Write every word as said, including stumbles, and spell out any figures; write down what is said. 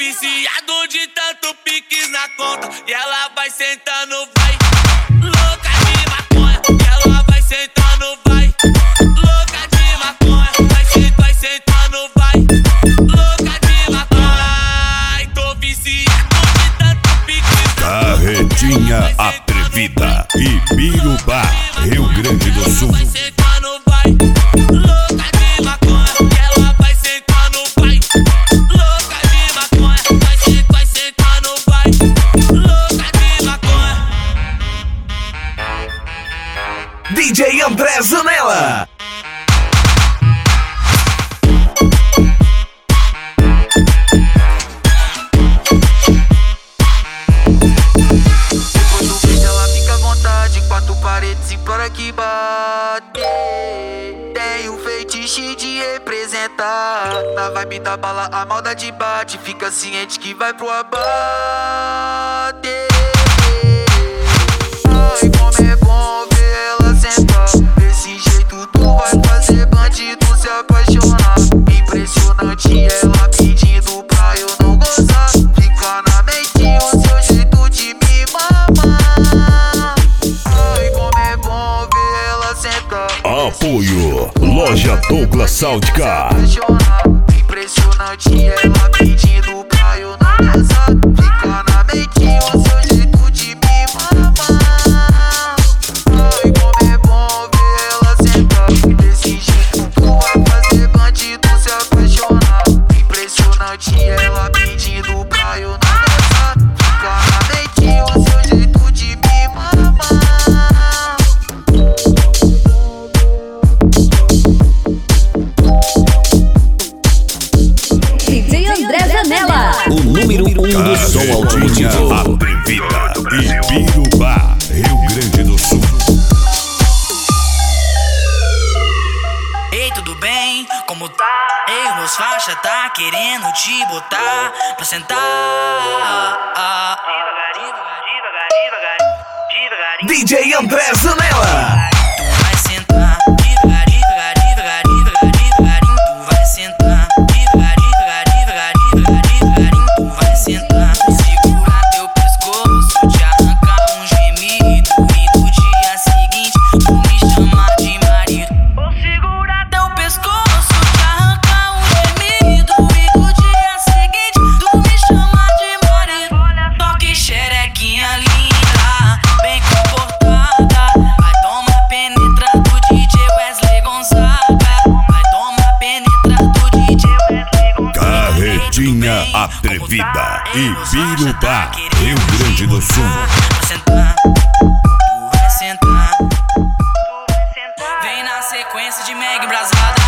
viciado de tanto piques na conta. E ela vai sentando, vai. Louca de maconha. E ela vai sentando, vai. Louca de maconha. Vai sentando, vai sentando, vai. Louca de maconha. Ai, tô viciado de tanto piques na conta. Carretinha Atrevida, Ibirubá, Rio Grande do Sul. Vai sentando, vai. Louca de maconha. E ela vai sentando, vai. Louca de maconha. Vai sentando, vai sentando, vai. Louca de maconha. D J André Zanella. Depois do beijo ela fica à vontade, quatro paredes implora que bate. Tem o feitiço de representar. Na vibe da bala a maldade bate. Fica ciente que vai pro abate. Ai, como é bom ver ela sentar. Desse jeito tu vai fazer bandido se apaixonar. Impressionante ela pedindo pra eu não gozar. Fica na mente o seu jeito de me mamar. Ai, como é bom ver ela sentar. Apoio Loja Douglas Soundcar. Impressionante ela pedindo pra eu não gozar. Fica na mente o seu jeito de me mamar. Ai, como é bom ver ela sentar. Desse jeito tu vai fazer bandido se apaixonar. Impressionante ela pedindo pra eu não gozar. Fica na mente o seu jeito de me mamar. D J André Zanella. O número um do som Carretinha automotivo. Atrevida, Ibirubá, Rio Grande do Sul. Ei, tudo bem? Como tá? Ei, meus faixa tá querendo te botar pra sentar. D J André Zanella. Tu vai sentar, devagar, devagar, devagar, devagar, devagarinho. Tu vai sentar, devagar, devagar, devagar, devagar, devagarinho. Tu vai sentar, segurar teu pescoço, te arrancar um gemido e no dia seguinte tu me chamar de marido. Vou segurar teu pescoço, te arrancar um gemido e no dia seguinte tu me chamar de marido. Toque xerequinha linda, bem comportada. Vai tomar penetra do D J Wesley Gonzaga. Vai tomar penetra do D J Wesley Gonzaga. Carretinha Atrevida, Ibirubá, Rio Grande do Sul. Vai sentar, tu vai sentar, tu vai sentar. Vem na sequência de mega embrasada.